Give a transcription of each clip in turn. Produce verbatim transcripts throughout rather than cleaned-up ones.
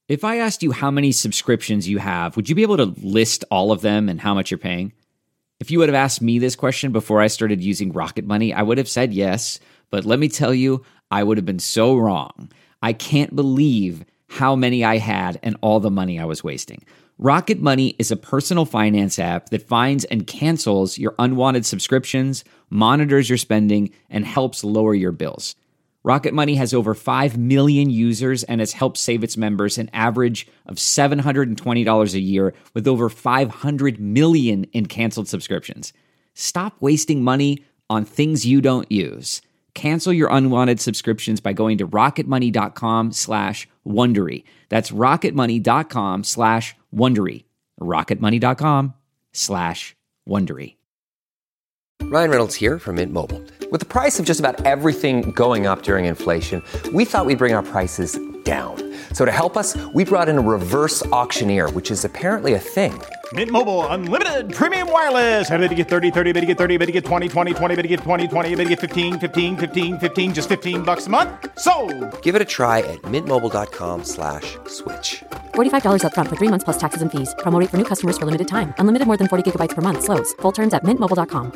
If I asked you how many subscriptions you have, would you be able to list all of them and how much you're paying? If you would have asked me this question before I started using Rocket Money, I would have said yes, but let me tell you, I would have been so wrong. I can't believe how many I had and all the money I was wasting. Rocket Money is a personal finance app that finds and cancels your unwanted subscriptions, monitors your spending, and helps lower your bills. Rocket Money has over five million users and has helped save its members an average of seven hundred twenty dollars a year with over five hundred million in canceled subscriptions. Stop wasting money on things you don't use. Cancel your unwanted subscriptions by going to rocketmoney.com slash Wondery. That's rocketmoney.com slash Wondery. rocketmoney.com slash Wondery. Ryan Reynolds here from Mint Mobile. With the price of just about everything going up during inflation, we thought we'd bring our prices down. So to help us, we brought in a reverse auctioneer, which is apparently a thing. Mint Mobile Unlimited Premium Wireless. How to get thirty, thirty, how to get thirty, how to get twenty, twenty, twenty, how to get twenty, twenty, how to get fifteen, fifteen, fifteen, fifteen, just fifteen bucks a month? Sold! Give it a try at mintmobile.com slash switch. forty-five dollars up front for three months plus taxes and fees. Promo rate for new customers for limited time. Unlimited more than forty gigabytes per month. Slows full terms at mint mobile dot com.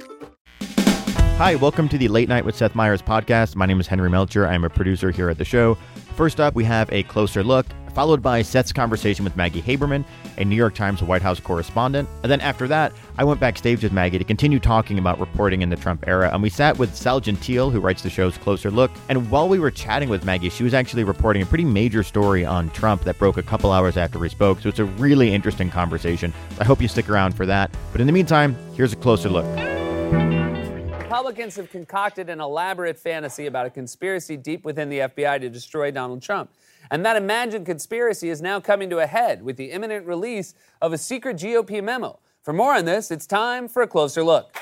Hi, welcome to the Late Night with Seth Meyers podcast. My name is Henry Melcher. I'm a producer here at the show. First up, we have a closer look, followed by Seth's conversation with Maggie Haberman, a New York Times White House correspondent. And then after that, I went backstage with Maggie to continue talking about reporting in the Trump era. And we sat with Sal Gentile, who writes the show's Closer Look. And while we were chatting with Maggie, she was actually reporting a pretty major story on Trump that broke a couple hours after we spoke. So it's a really interesting conversation. I hope you stick around for that. But in the meantime, here's a closer look. Republicans have concocted an elaborate fantasy about a conspiracy deep within the F B I to destroy Donald Trump. And that imagined conspiracy is now coming to a head with the imminent release of a secret G O P memo. For more on this, it's time for a closer look.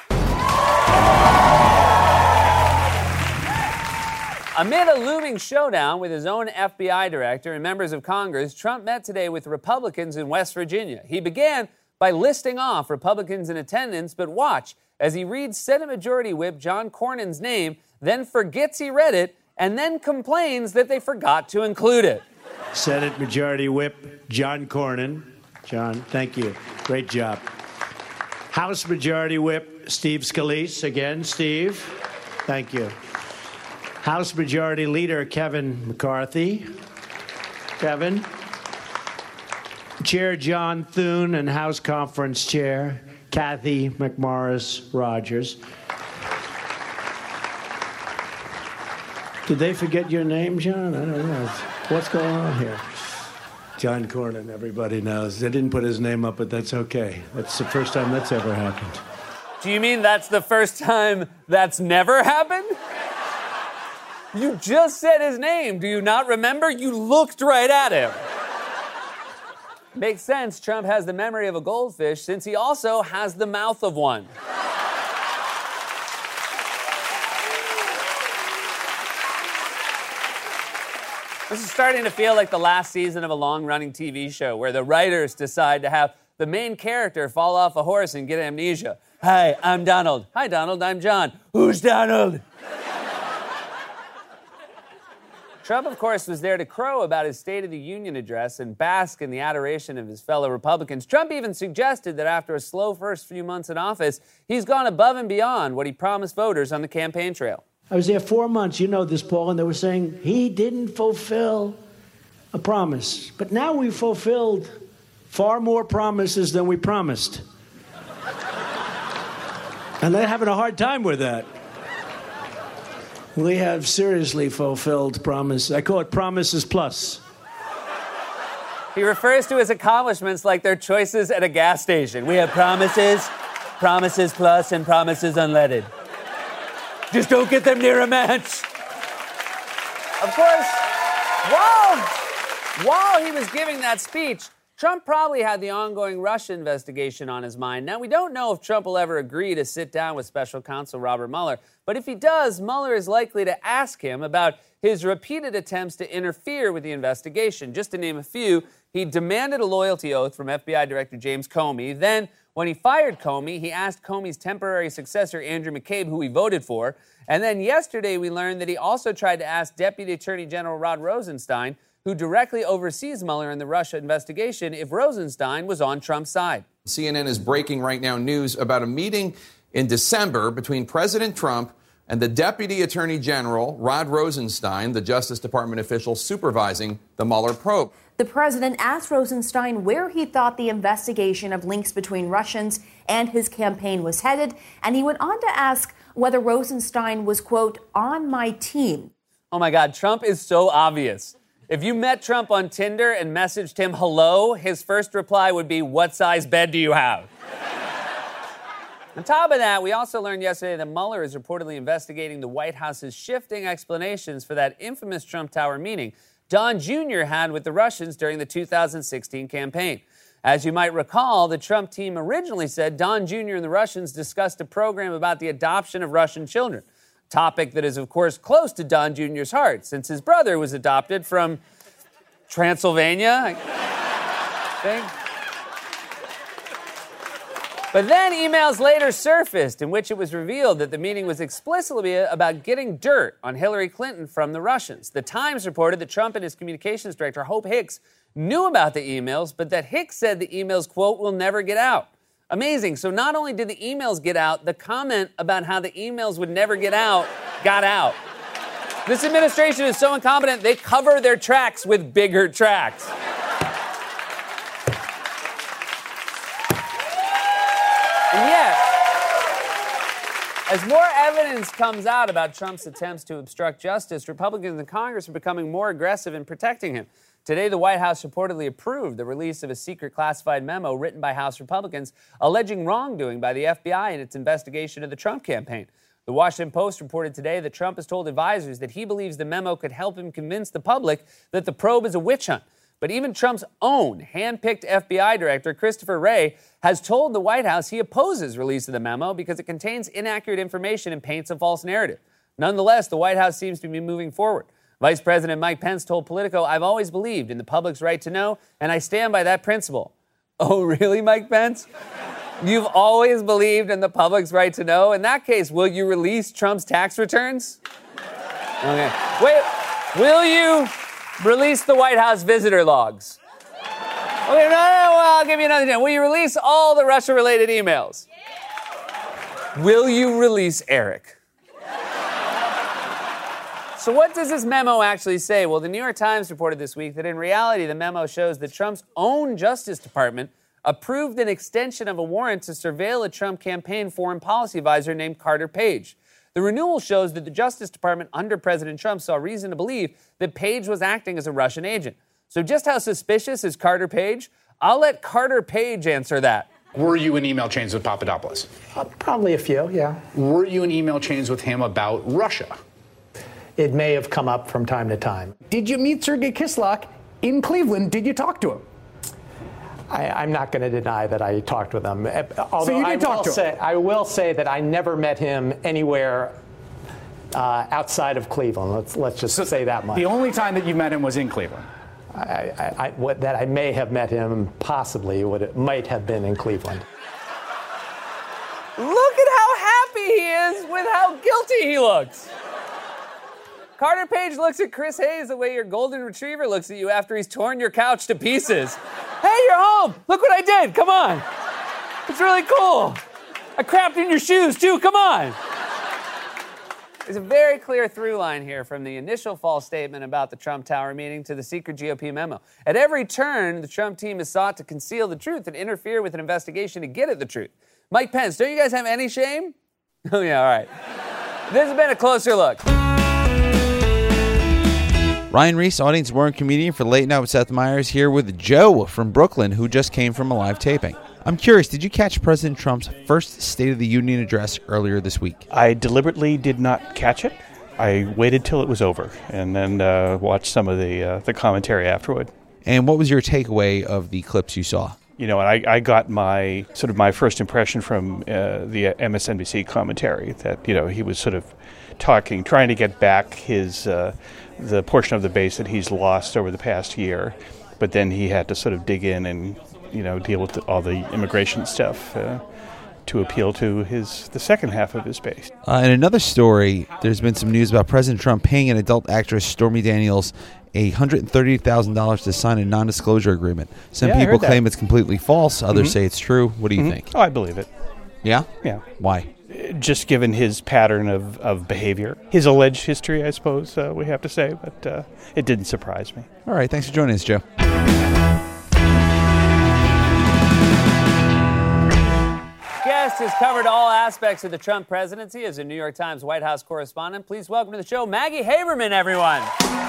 Amid a looming showdown with his own F B I director and members of Congress, Trump met today with Republicans in West Virginia. He began by listing off Republicans in attendance, but watch as he reads Senate Majority Whip John Cornyn's name, then forgets he read it, and then complains that they forgot to include it. Senate Majority Whip John Cornyn. John, thank you. Great job. House Majority Whip Steve Scalise. Again, Steve. Thank you. House Majority Leader Kevin McCarthy. Kevin. Chair John Thune and House Conference Chair Kathy McMorris Rogers. Did they forget your name, John? I don't know. What's going on here? John Cornyn, everybody knows. They didn't put his name up, but that's okay. That's the first time that's ever happened. Do you mean that's the first time that's never happened? You just said his name. Do you not remember? You looked right at him. Makes sense. Trump has the memory of a goldfish since he also has the mouth of one. This is starting to feel like the last season of a long-running T V show where the writers decide to have the main character fall off a horse and get amnesia. Hi, I'm Donald. Hi, Donald. I'm John. Who's Donald? Trump, of course, was there to crow about his State of the Union address and bask in the adoration of his fellow Republicans. Trump even suggested that after a slow first few months in office, he's gone above and beyond what he promised voters on the campaign trail. I was there four months, you know this, Paul, and they were saying he didn't fulfill a promise. But now we've fulfilled far more promises than we promised. And they're having a hard time with that. We have seriously fulfilled promise. I call it Promises Plus. He refers to his accomplishments like they're choices at a gas station. We have promises, Promises Plus, and Promises Unleaded. Just don't get them near a match. Of course, while, while he was giving that speech, Trump probably had the ongoing Russia investigation on his mind. Now, we don't know if Trump will ever agree to sit down with special counsel Robert Mueller, but if he does, Mueller is likely to ask him about his repeated attempts to interfere with the investigation. Just to name a few, he demanded a loyalty oath from F B I Director James Comey. Then, when he fired Comey, he asked Comey's temporary successor, Andrew McCabe, who he voted for. And then yesterday, we learned that he also tried to ask Deputy Attorney General Rod Rosenstein who directly oversees Mueller and the Russia investigation, if Rosenstein was on Trump's side. C N N is breaking right now news about a meeting in December between President Trump and the Deputy Attorney General, Rod Rosenstein, the Justice Department official supervising the Mueller probe. The president asked Rosenstein where he thought the investigation of links between Russians and his campaign was headed, and he went on to ask whether Rosenstein was, quote, on my team. Oh my God, Trump is so obvious. If you met Trump on Tinder and messaged him hello, his first reply would be, what size bed do you have? On top of that, we also learned yesterday that Mueller is reportedly investigating the White House's shifting explanations for that infamous Trump Tower meeting Don Junior had with the Russians during the two thousand sixteen campaign. As you might recall, the Trump team originally said Don Junior and the Russians discussed a program about the adoption of Russian children, a topic that is, of course, close to Don Junior's heart, since his brother was adopted from Transylvania, I think. But then emails later surfaced in which it was revealed that the meeting was explicitly about getting dirt on Hillary Clinton from the Russians. The Times reported that Trump and his communications director, Hope Hicks, knew about the emails, but that Hicks said the emails, quote, will never get out. Amazing. So not only did the emails get out, the comment about how the emails would never get out got out. This administration is so incompetent, they cover their tracks with bigger tracks. And yet, as more evidence comes out about Trump's attempts to obstruct justice, Republicans in Congress are becoming more aggressive in protecting him. Today, the White House reportedly approved the release of a secret classified memo written by House Republicans alleging wrongdoing by the F B I in its investigation of the Trump campaign. The Washington Post reported today that Trump has told advisors that he believes the memo could help him convince the public that the probe is a witch hunt. But even Trump's own hand-picked F B I director, Christopher Wray, has told the White House he opposes release of the memo because it contains inaccurate information and paints a false narrative. Nonetheless, the White House seems to be moving forward. Vice President Mike Pence told Politico, I've always believed in the public's right to know, and I stand by that principle. Oh, really, Mike Pence? You've always believed in the public's right to know? In that case, will you release Trump's tax returns? Okay. Wait, will you release the White House visitor logs? Okay, no, no, no, well, I'll give you another chance. Will you release all the Russia-related emails? Will you release Eric? So what does this memo actually say? Well, the New York Times reported this week that in reality, the memo shows that Trump's own Justice Department approved an extension of a warrant to surveil a Trump campaign foreign policy advisor named Carter Page. The renewal shows that the Justice Department under President Trump saw reason to believe that Page was acting as a Russian agent. So just how suspicious is Carter Page? I'll let Carter Page answer that. Were you in email chains with Papadopoulos? Uh, probably a few, yeah. Were you in email chains with him about Russia? It may have come up from time to time. Did you meet Sergei Kislyak in Cleveland? Did you talk to him? I, I'm not going to deny that I talked with him. Although so you did I talk will to say, him? I will say that I never met him anywhere uh, outside of Cleveland. Let's let's just so say that much. The only time that you met him was in Cleveland. I, I, I, what, that I may have met him possibly what it might have been in Cleveland. Look at how happy he is with how guilty he looks. Carter Page looks at Chris Hayes the way your golden retriever looks at you after he's torn your couch to pieces. Hey, you're home. Look what I did. Come on. It's really cool. I crapped in your shoes, too. Come on. There's a very clear through line here from the initial false statement about the Trump Tower meeting to the secret G O P memo. At every turn, the Trump team has sought to conceal the truth and interfere with an investigation to get at the truth. Mike Pence, don't you guys have any shame? Oh, yeah, all right. This has been a closer look. Ryan Reese, audience born comedian for Late Night with Seth Meyers, here with Joe from Brooklyn, who just came from a live taping. I'm curious, did you catch President Trump's first State of the Union address earlier this week? I deliberately did not catch it. I waited till it was over and then uh, watched some of the uh, the commentary afterward. And what was your takeaway of the clips you saw? You know, I, I got my sort of my first impression from uh, the M S N B C commentary that, you know, he was sort of talking, trying to get back his uh, the portion of the base that he's lost over the past year, but then he had to sort of dig in and, you know, deal with all the immigration stuff uh, to appeal to his the second half of his base. Uh, in another story, there's been some news about President Trump paying an adult actress, Stormy Daniels, one hundred thirty thousand dollars to sign a non-disclosure agreement. Some Yeah, I people heard that. claim it's completely false. Others Mhm. say it's true. What do you Mhm. think? Oh, I believe it. Yeah? Yeah. Why? Just given his pattern of, of behavior, his alleged history, I suppose uh, we have to say, but uh, it didn't surprise me. All right. Thanks for joining us, Joe. Guest has covered all aspects of the Trump presidency as a New York Times White House correspondent. Please welcome to the show Maggie Haberman, everyone.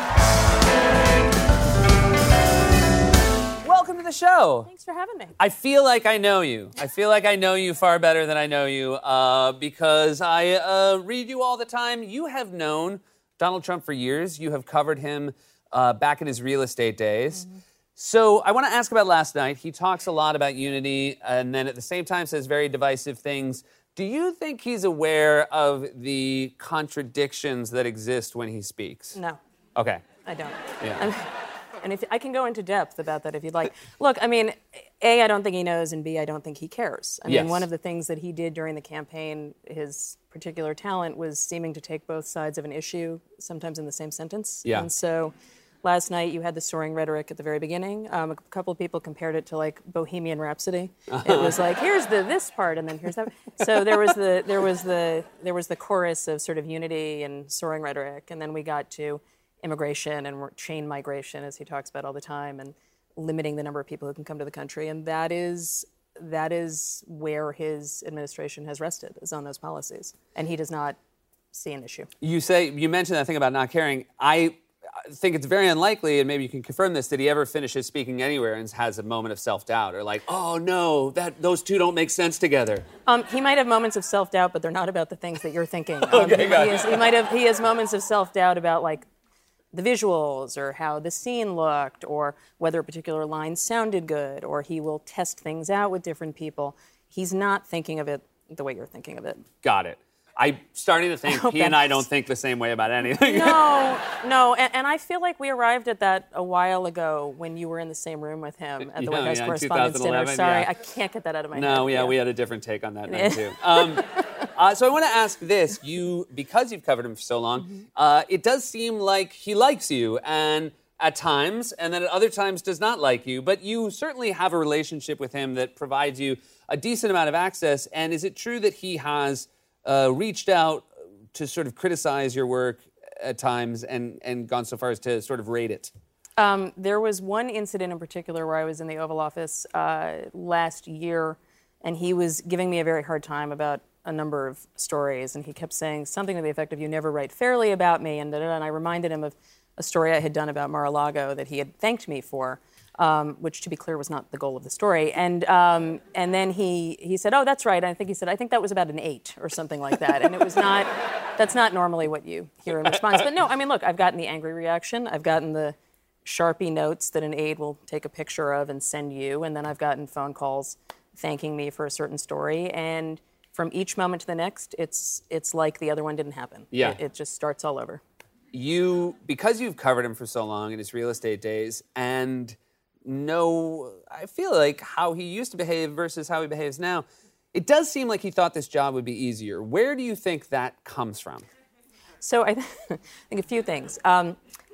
Welcome to the show. Thanks for having me. I feel like I know you. I feel like I know you far better than I know you uh, because I uh, read you all the time. You have known Donald Trump for years. You have covered him uh, back in his real estate days. Mm-hmm. So I want to ask about last night. He talks a lot about unity and then at the same time says very divisive things. Do you think he's aware of the contradictions that exist when he speaks? No. Okay. I don't. Yeah. I'm, and if I can go into depth about that if you'd like. Look, I mean, A, I don't think he knows, and B, I don't think he cares. I Yes. mean, one of the things that he did during the campaign, his particular talent was seeming to take both sides of an issue, sometimes in the same sentence. Yeah. And so last night you had the soaring rhetoric at the very beginning. Um, a couple of people compared it to like Bohemian Rhapsody. It was like, here's the this part, and then here's that. So there was the there was the there was the chorus of sort of unity and soaring rhetoric, and then we got to immigration and chain migration, as he talks about all the time, and limiting the number of people who can come to the country. And that is that is where his administration has rested, is on those policies. And he does not see an issue. You say you mentioned that thing about not caring. I think it's very unlikely, and maybe you can confirm this, that he ever finishes speaking anywhere and has a moment of self-doubt or like, oh no, that those two don't make sense together. Um, he might have moments of self-doubt, but they're not about the things that you're thinking. Um, Okay, he, got he, it. is, he might have he has moments of self-doubt about like the visuals or how the scene looked or whether a particular line sounded good, or he will test things out with different people. He's not thinking of it the way you're thinking of it. Got it. I'm starting to think Oh, he and I thanks. don't think the same way about anything. No, no, and, and I feel like we arrived at that a while ago when you were in the same room with him at the Yeah, White House yeah, in Correspondents' Dinner. twenty eleven, Sorry, yeah. I can't get that out of my head. No, yeah, we had a different take on that night too. Um, uh, so I want to ask this: you, because you've covered him for so long, Mm-hmm. uh, it does seem like he likes you, and at times, and then at other times does not like you. But you certainly have a relationship with him that provides you a decent amount of access. And is it true that he has uh, reached out to sort of criticize your work at times and, and gone so far as to sort of rate it? Um, there was one incident in particular where I was in the Oval Office uh, last year, and he was giving me a very hard time about a number of stories, and he kept saying something to the effect of, you never write fairly about me, and, da, da, da, and I reminded him of a story I had done about Mar-a-Lago that he had thanked me for, um, which, to be clear, was not the goal of the story. And um, and then he he said, oh, that's right. And I think he said, I think that was about an eight or something like that. And it was not, that's not normally what you hear in response. But no, I mean, look, I've gotten the angry reaction. I've gotten the Sharpie notes that an aide will take a picture of and send you. And then I've gotten phone calls thanking me for a certain story. And from each moment to the next, it's it's like the other one didn't happen. Yeah. It, it just starts all over. You, because you've covered him for so long in his real estate days and know, I feel like, how he used to behave versus how he behaves now, it does seem like he thought this job would be easier. Where do you think that comes from? So I, th- I think a few things. Um,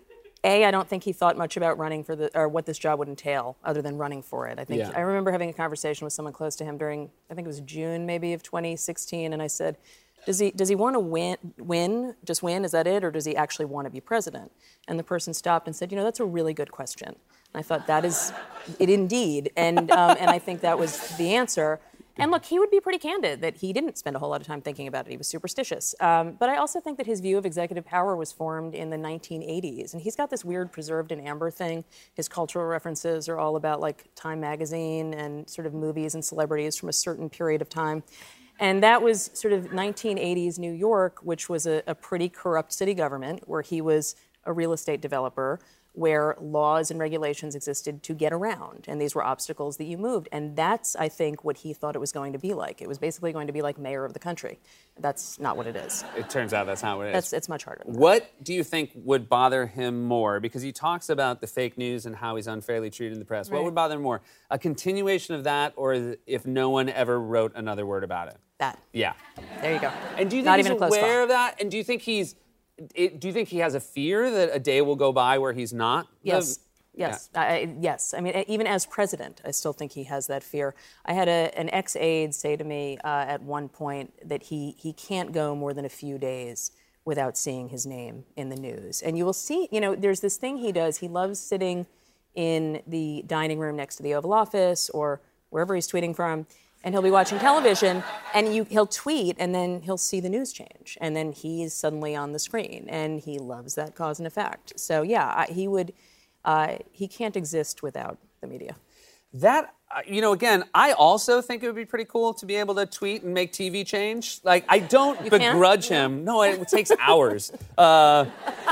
A, I don't think he thought much about running for the, or what this job would entail, other than running for it. I think Yeah. I remember having a conversation with someone close to him during, I think it was June maybe of twenty sixteen, and I said, Does he does he want to win? Win? Just win? Is that it, or does he actually want to be president? And the person stopped and said, you know, that's a really good question. And I thought that is it indeed, and um, and I think that was the answer. And look, he would be pretty candid that he didn't spend a whole lot of time thinking about it. He was superstitious. Um, but I also think that his view of executive power was formed in the nineteen eighties. And he's got this weird preserved in amber thing. His cultural references are all about like Time magazine and sort of movies and celebrities from a certain period of time. And that was sort of nineteen eighties New York, which was a, a pretty corrupt city government where he was a real estate developer, where laws and regulations existed to get around, and these were obstacles that you moved. And that's, I think, what he thought it was going to be like. It was basically going to be like mayor of the country. That's not what it is. It turns out that's not what it is. That's, it's much harder. What do you think would bother him more? Because he talks about the fake news and how he's unfairly treated in the press. What Right. would bother him more? A continuation of that, or if no one ever wrote another word about it? That. Yeah. There you go. And do you think Not he's even a close aware call. of that? And do you think he's... It, do you think he has a fear that a day will go by where he's not? the- Yes. Yes. I, I- yes. I mean, even as president, I still think he has that fear. I had a, an ex-aide say to me uh, at one point that he, he can't go more than a few days without seeing his name in the news. And you will see, you know, there's this thing he does. He loves sitting in the dining room next to the Oval Office or wherever he's tweeting from, and he'll be watching television, and you, he'll tweet, and then he'll see the news change, and then he's suddenly on the screen, and he loves that cause and effect. So yeah, I, he would, uh, he can't exist without the media. That, uh, you know, again, I also think it would be pretty cool to be able to tweet and make T V change. Like, I don't You can't? begrudge him. No, it, it takes hours. Uh,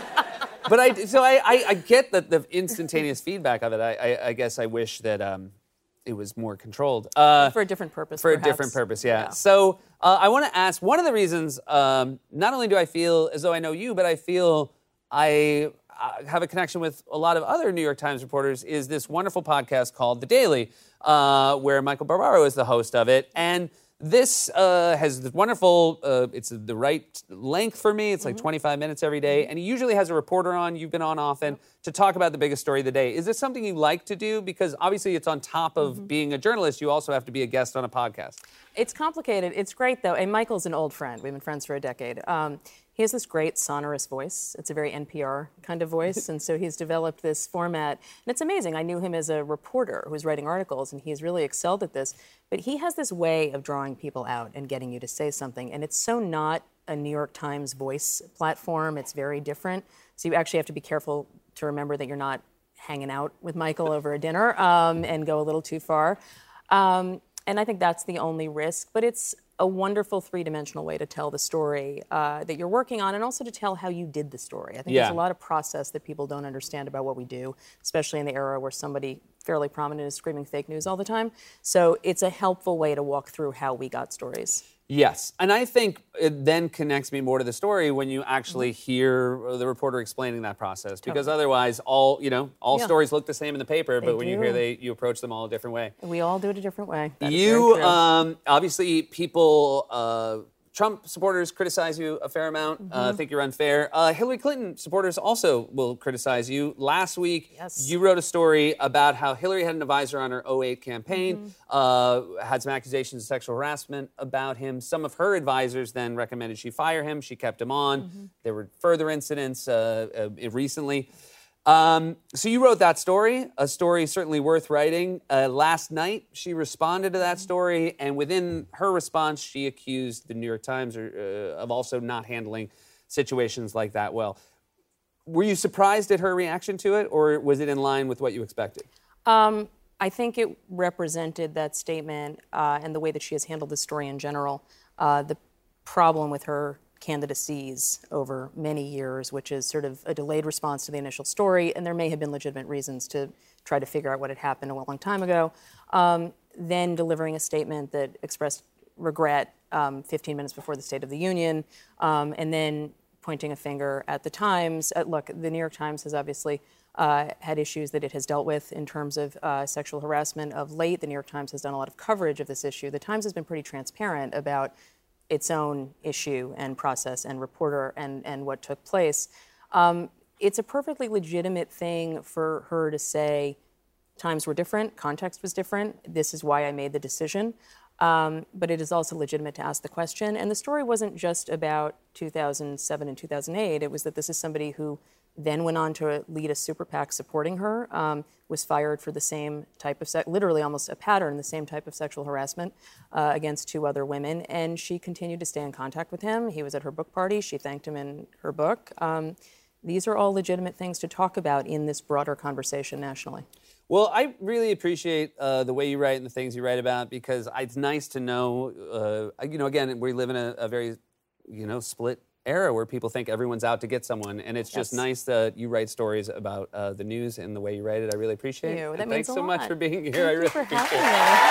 but I, so I, I, I get the, the instantaneous feedback of it. I, I, I guess I wish that um, it was more controlled. Uh, For a different purpose, For perhaps. a different purpose, yeah. Yeah. So uh, I want to ask, one of the reasons, um, not only do I feel as though I know you, but I feel I uh, have a connection with a lot of other New York Times reporters, is this wonderful podcast called The Daily, uh, where Michael Barbaro is the host of it. And this uh, has this wonderful, uh, it's the right length for me. It's like twenty-five minutes every day. And he usually has a reporter on, you've been on often, to talk about the biggest story of the day. Is this something you like to do? Because obviously it's on top of being a journalist, you also have to be a guest on a podcast. It's complicated. It's great, though. And Michael's an old friend. We've been friends for a decade. Um, he has this great sonorous voice. It's a very N P R kind of voice. And so he's developed this format. And it's amazing. I knew him as a reporter who was writing articles, and he's really excelled at this. But he has this way of drawing people out and getting you to say something. And it's so not a New York Times voice platform. It's very different. So you actually have to be careful to remember that you're not hanging out with Michael over a dinner um, and go a little too far. Um, and I think that's the only risk. But it's a wonderful three-dimensional way to tell the story uh, that you're working on, and also to tell how you did the story. I think Yeah. there's a lot of process that people don't understand about what we do, especially in the era where somebody fairly prominent is screaming fake news all the time. So it's a helpful way to walk through how we got stories. Yes, and I think it then connects me more to the story when you actually hear the reporter explaining that process, because otherwise, all you know, all Yeah. stories look the same in the paper, They but when you do. hear they, you approach them all a different way. We all do it a different way. That is You very true. um, obviously people. Uh, Trump supporters criticize you a fair amount, uh, Mhm. think you're unfair. Uh, Hillary Clinton supporters also will criticize you. Last week, Yes. you wrote a story about how Hillary had an advisor on her oh eight campaign, uh, had some accusations of sexual harassment about him. Some of her advisors then recommended she fire him. She kept him on. There were further incidents uh, uh, recently. Um, so you wrote that story, a story certainly worth writing. Uh, last night, she responded to that story, and within her response, she accused the New York Times or, uh, of also not handling situations like that well. Were you surprised at her reaction to it, or was it in line with what you expected? Um, I think it represented that statement uh, and the way that she has handled the story in general, uh, the problem with her candidacies over many years, which is sort of a delayed response to the initial story, and there may have been legitimate reasons to try to figure out what had happened a long time ago. Um, then delivering a statement that expressed regret um, fifteen minutes before the State of the Union, um, and then pointing a finger at the Times. Uh, look, the New York Times has obviously uh, had issues that it has dealt with in terms of uh, sexual harassment of late. The New York Times has done a lot of coverage of this issue. The Times has been pretty transparent about its own issue and process and reporter and, and what took place. Um, it's a perfectly legitimate thing for her to say, times were different, context was different, this is why I made the decision. Um, but it is also legitimate to ask the question. And the story wasn't just about two thousand seven and two thousand eight. It was that this is somebody who then went on to lead a super PAC supporting her, um, was fired for the same type of, se- literally almost a pattern, the same type of sexual harassment uh, against two other women. And she continued to stay in contact with him. He was at her book party. She thanked him in her book. Um, these are all legitimate things to talk about in this broader conversation nationally. Well, I really appreciate uh, the way you write and the things you write about, because it's nice to know, uh, you know, again, we live in a, a very, you know, split era where people think everyone's out to get someone, and it's just Yes. nice that you write stories about uh, the news and the way you write it. I really appreciate Thank it. you. And That thanks means a so much lot. for being here. Thank I you really for appreciate having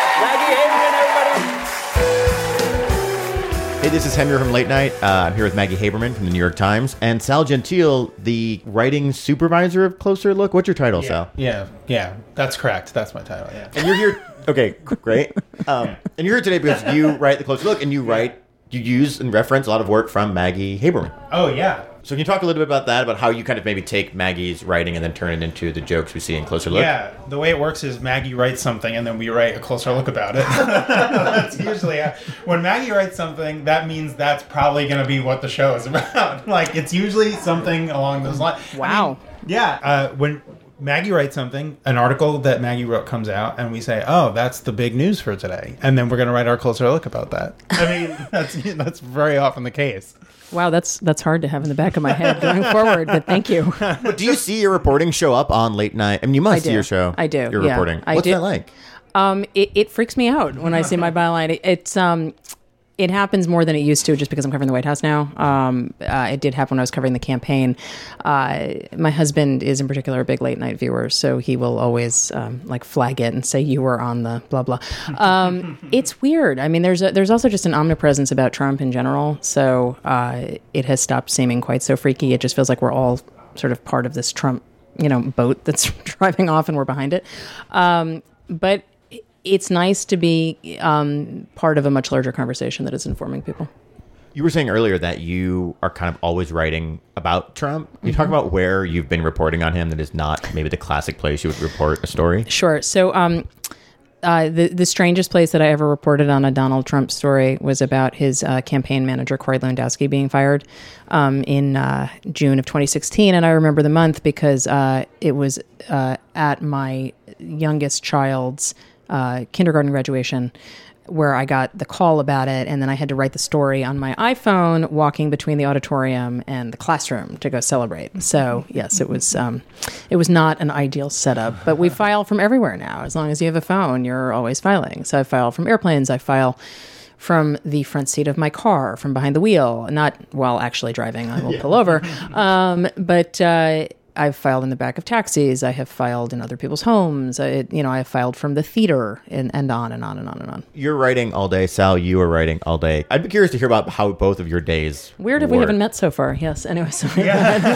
it. me. Maggie Haberman, everybody. Hey, this is Henry from Late Night. Uh, I'm here with Maggie Haberman from the New York Times and Sal Gentile, the writing supervisor of Closer Look. What's your title, yeah. Sal? Yeah, yeah, that's correct. That's my title, yeah. And you're here... Okay, great. Um, and you're here today because you write the Closer Look, and you write... You use and reference a lot of work from Maggie Haberman. Oh, yeah. So can you talk a little bit about that, about how you kind of maybe take Maggie's writing and then turn it into the jokes we see in Closer Look? Yeah, the way it works is Maggie writes something and then we write a closer look about it. That's usually how, when Maggie writes something, that means that's probably going to be what the show is about. Like, it's usually something along those lines. Wow. I mean, yeah, uh, when Maggie writes something, an article that Maggie wrote comes out, and we say, oh, that's the big news for today. And then we're going to write our closer look about that. I mean, that's that's very often the case. Wow, that's that's hard to have in the back of my head going forward, but thank you. But do you see your reporting show up on Late Night? I mean, you must I see do. your show. I do, Your yeah. reporting. I What's do. that like? Um, it, it freaks me out when I see my byline. It, it's um, it happens more than it used to, just because I'm covering the White House now. Um, uh, it did happen when I was covering the campaign. Uh, my husband is in particular a big late night viewer, so he will always um, like flag it and say you were on the blah blah. Um, it's weird. I mean, there's a, there's also just an omnipresence about Trump in general, so uh, it has stopped seeming quite so freaky. It just feels like we're all sort of part of this Trump, you know, boat that's driving off and we're behind it. Um, but it's nice to be um, part of a much larger conversation that is informing people. You were saying earlier that you are kind of always writing about Trump. Can you talk Mm-hmm. about where you've been reporting on him that is not maybe the classic place you would report a story? Sure. So um, uh, the, the strangest place that I ever reported on a Donald Trump story was about his uh, campaign manager, Corey Lewandowski, being fired um, in uh, June of twenty sixteen. And I remember the month because uh, it was uh, at my youngest child's uh, kindergarten graduation, where I got the call about it, and then I had to write the story on my iPhone walking between the auditorium and the classroom to go celebrate. So yes, it was um, it was not an ideal setup, but we file from everywhere now. As long as you have a phone, you're always filing. So I file from airplanes, I file from the front seat of my car, from behind the wheel, not while actually driving, I will pull over. Um, but uh, I've filed in the back of taxis. I have filed in other people's homes. I, you know, I have filed from the theater and, and on and on and on and on. You're writing all day, Sal. You are writing all day. I'd be curious to hear about how both of your days Weird if work. we haven't met so far. Yes. Anyway, sorry.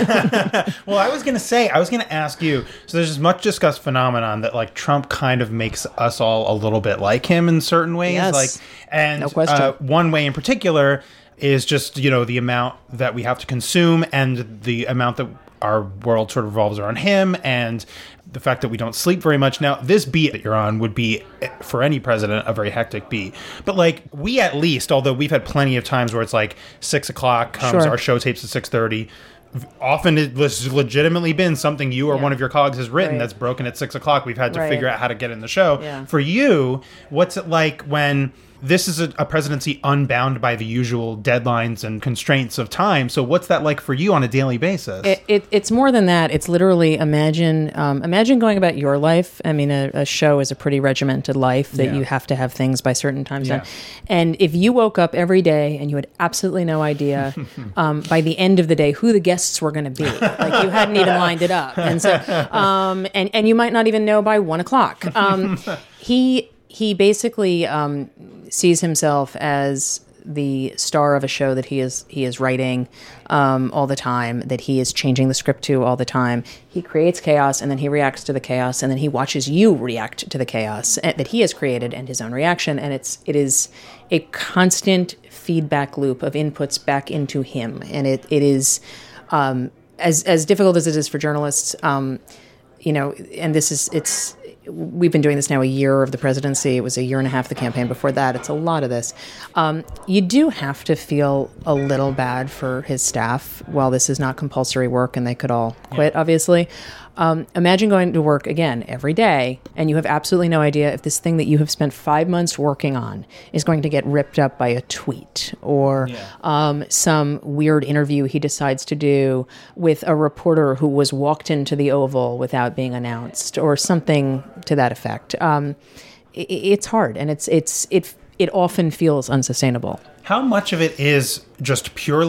Well, I was going to say, I was going to ask you, so there's this much discussed phenomenon that like Trump kind of makes us all a little bit like him in certain ways. Yes. Like, and No question. Uh, one way in particular is just, you know, the amount that we have to consume and the amount that our world sort of revolves around him, and the fact that we don't sleep very much. Now, this beat that you're on would be, for any president, a very hectic beat. But, like, we at least, although we've had plenty of times where it's like six o'clock comes, Sure. our show tapes at six thirty. Often it was legitimately been something you or Yeah. one of your colleagues has written Right. that's broken at six o'clock. We've had to Right. figure out how to get in the show. Yeah. For you, what's it like when this is a, a presidency unbound by the usual deadlines and constraints of time? So what's that like for you on a daily basis? It, it, it's more than that. It's literally imagine um, imagine going about your life. I mean, a, a show is a pretty regimented life that Yeah. you have to have things by certain times Yeah. done. And if you woke up every day and you had absolutely no idea um, by the end of the day who the guests were going to be, like you hadn't even lined it up, and so um, and and you might not even know by one o'clock. Um, he he basically um, sees himself as the star of a show that he is he is writing um, all the time, that he is changing the script to all the time. He creates chaos, and then he reacts to the chaos, and then he watches you react to the chaos that he has created and his own reaction. And it's it is a constant feedback loop of inputs back into him, and it it is um, as as difficult as it is for journalists. Um, you know, and this is it's. We've been doing this now a year of the presidency. It was a year and a half of the campaign before that. It's a lot of this. Um, you do have to feel a little bad for his staff while this is not compulsory work and they could all quit, obviously. Um, imagine going to work again every day and you have absolutely no idea if this thing that you have spent five months working on is going to get ripped up by a tweet or Yeah. um, some weird interview he decides to do with a reporter who was walked into the Oval without being announced or something to that effect. Um, i it's hard, and it's it's it it often feels unsustainable. How much of it is just purely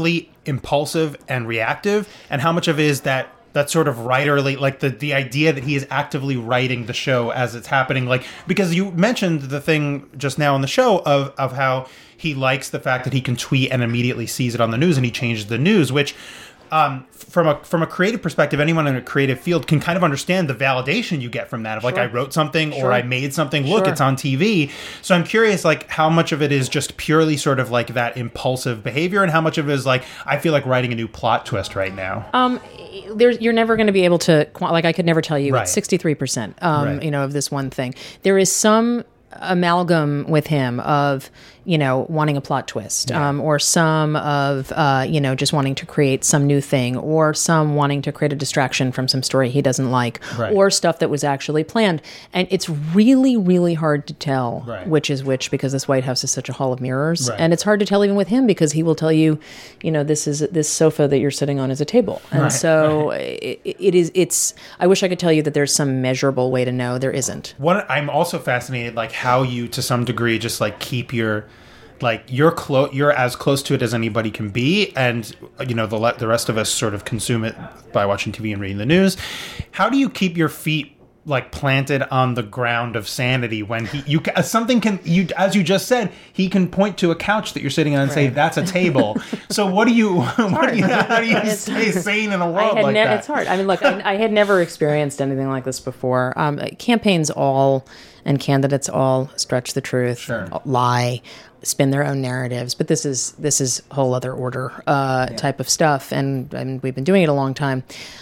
impulsive and reactive, and how much of it is that that sort of writerly, like the, the idea that he is actively writing the show as it's happening. Like, because you mentioned the thing just now on the show of, of how he likes the fact that he can tweet and immediately sees it on the news and he changes the news, which um, from a from a creative perspective, anyone in a creative field can kind of understand the validation you get from that of like, Sure. I wrote something Sure. or I made something. Look, Sure. it's on T V. So I'm curious, like, how much of it is just purely sort of like that impulsive behavior, and how much of it is like, I feel like writing a new plot twist right now. Um, there's, you're never going to be able to, qua- like, I could never tell you Right. it's sixty-three percent, um, Right. you know, of this one thing. There is some amalgam with him of, you know, wanting a plot twist, Yeah. um, or some of, uh, you know, just wanting to create some new thing, or some wanting to create a distraction from some story he doesn't like, Right. or stuff that was actually planned. And it's really, really hard to tell Right. which is which, because this White House is such a hall of mirrors. Right. And it's hard to tell even with him, because he will tell you, you know, this is this sofa that you're sitting on is a table. And Right, so it, it is, it's, I wish I could tell you that there's some measurable way to know. There isn't. One, I'm also fascinated, like, how you, to some degree, just like keep your, like, you're close, you're as close to it as anybody can be, and you know the le- the rest of us sort of consume it by watching T V and reading the news. How do you keep your feet like planted on the ground of sanity when he you ca- something can you as you just said, he can point to a couch that you're sitting on and say that's a table. So what do you what do you how do you It's- stay sane in a I world had like ne- that? It's hard. I mean, look, I, I had never experienced anything like this before. Um, campaigns all and candidates all stretch the truth, lie, spin their own narratives. But this is this is whole other order uh, type of stuff, and, and we've been doing it a long time.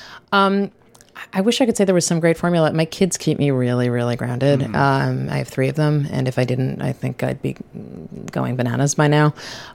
Um, I wish I could say there was some great formula. My kids keep me really, really grounded. Mhm. Um, I have three of them, and if I didn't, I think I'd be going bananas by now.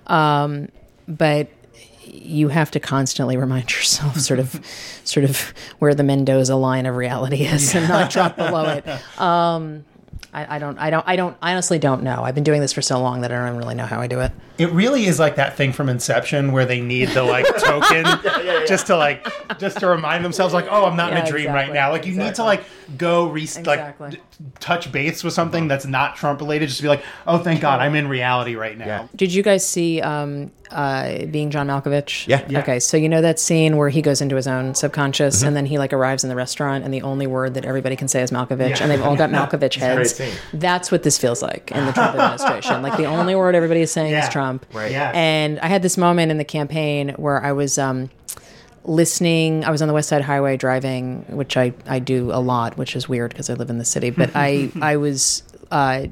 Um, but you have to constantly remind yourself, sort of, sort of where the Mendoza line of reality is, and not drop below it. Um, I, I don't, I don't, I don't, I honestly don't know. I've been doing this for so long that I don't really know how I do it. It really is like that thing from Inception where they need the like token just to like just to remind themselves like, oh, I'm not in Yeah, a dream exactly, right now. Like you need to like go re- Exactly. like d- touch base with something that's not Trump related. Just to be like, oh, thank God, I'm in reality right now. Did you guys see um, uh, Being John Malkovich? Yeah. Yeah. Okay, so you know that scene where he goes into his own subconscious, Mhm. and then he like arrives in the restaurant, and the only word that everybody can say is Malkovich, Yeah. and they've all got Malkovich It's a great heads. scene. That's what this feels like in the Trump administration. Like the only word everybody is saying Yeah. is Trump. Right. Yes. And I had this moment in the campaign where I was um, listening. I was on the West Side Highway driving, which I, I do a lot, which is weird because I live in the city. But I I was uh,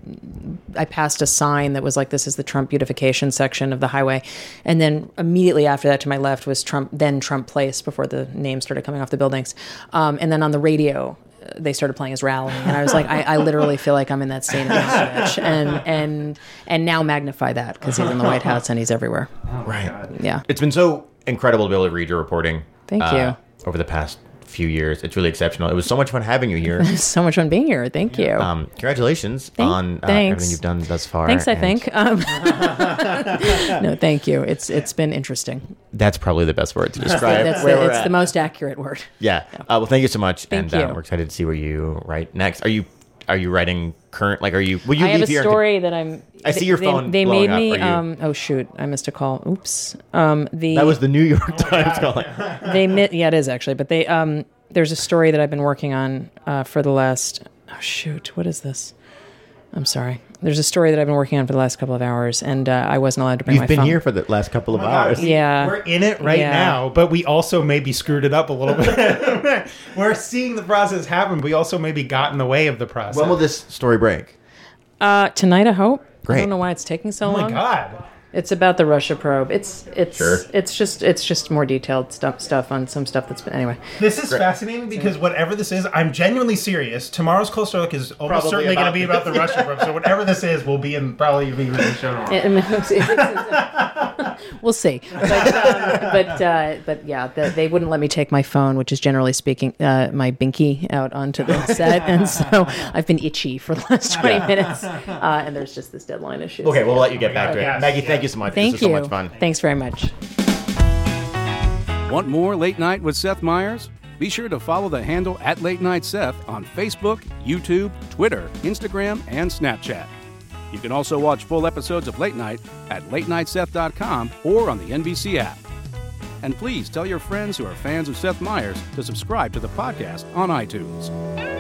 I passed a sign that was like, "This is the Trump beautification section of the highway," and then immediately after that, to my left was Trump, then Trump Place, before the names started coming off the buildings, um, and then on the radio, they started playing his rally, and I was like, I, I literally feel like I'm in that scene in Malkovich, and and and now magnify that because he's in the White House and he's everywhere. Right. Yeah. It's been so incredible to be able to read your reporting. Thank uh, you. Over the past few years, it's really exceptional. It was so much fun having you here. So much fun being here. Thank you. Um, congratulations Thank- on uh, thanks. everything you've done thus far. Thanks, I and think. Um, no, thank you. It's it's been interesting. That's probably the best word to describe That's where the, we're it's at. the most accurate word. Yeah. Uh, well, thank you so much, Thank and uh, you. we're excited to see where you write next. Are you are you writing current? Like, are you? Will you I have leave a here? story that I'm. I see your they, phone They blowing made up. me. Are you- Um, oh shoot! I missed a call. Oops. Um, the That was the New York Times calling. they mi- yeah, it is actually. But they um, there's a story that I've been working on uh, for the last. Oh shoot! What is this? I'm sorry. There's a story that I've been working on for the last couple of hours, and uh, I wasn't allowed to bring You've my been phone. here for the last couple of Oh my God, hours. we- Yeah. We're in it right Yeah. now, but we also maybe screwed it up a little bit. We're seeing the process happen, but we also maybe got in the way of the process. When will this story break? Uh, tonight, I hope. I Great. don't know why it's taking so Oh my long. God. It's about the Russia probe. It's it's Sure. it's just it's just more detailed stuff stuff on some stuff that's been anyway. This is fascinating because whatever this is, I'm genuinely serious. Tomorrow's Closer Look is almost Probably certainly going to about- be about the Russia probe. So whatever this is, will be in probably be really shown on. It- it's- it's- we'll see, but um, but uh, but yeah, the, they wouldn't let me take my phone, which is generally speaking uh, my binky, out onto the set, and so I've been itchy for the last twenty Yeah. minutes, uh, and there's just this deadline issue. Okay, we'll let you get back to it. Yes. Maggie, thank you so much. Thank this was you. so much fun. Thanks very much. Want more Late Night with Seth Meyers? Be sure to follow the handle at Late Night Seth on Facebook, YouTube, Twitter, Instagram, and Snapchat. You can also watch full episodes of Late Night at late night seth dot com or on the N B C app. And please tell your friends who are fans of Seth Meyers to subscribe to the podcast on iTunes.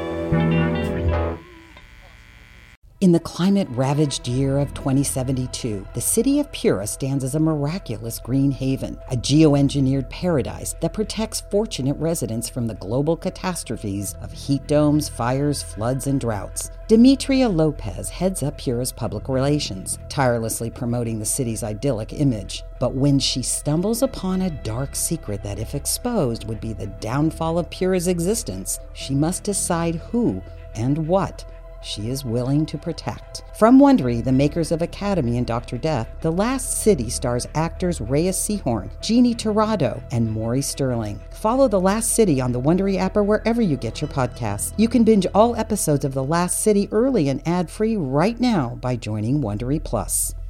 In the climate-ravaged year of twenty seventy-two, the city of Pura stands as a miraculous green haven, a geoengineered paradise that protects fortunate residents from the global catastrophes of heat domes, fires, floods, and droughts. Demetria Lopez heads up Pura's public relations, tirelessly promoting the city's idyllic image. But when she stumbles upon a dark secret that, if exposed, would be the downfall of Pura's existence, she must decide who and what she is willing to protect. From Wondery, the makers of Academy and Doctor Death, The Last City stars actors Reyes Sehorn, Jeannie Torrado, and Maury Sterling. Follow The Last City on the Wondery app or wherever you get your podcasts. You can binge all episodes of The Last City early and ad-free right now by joining Wondery Plus.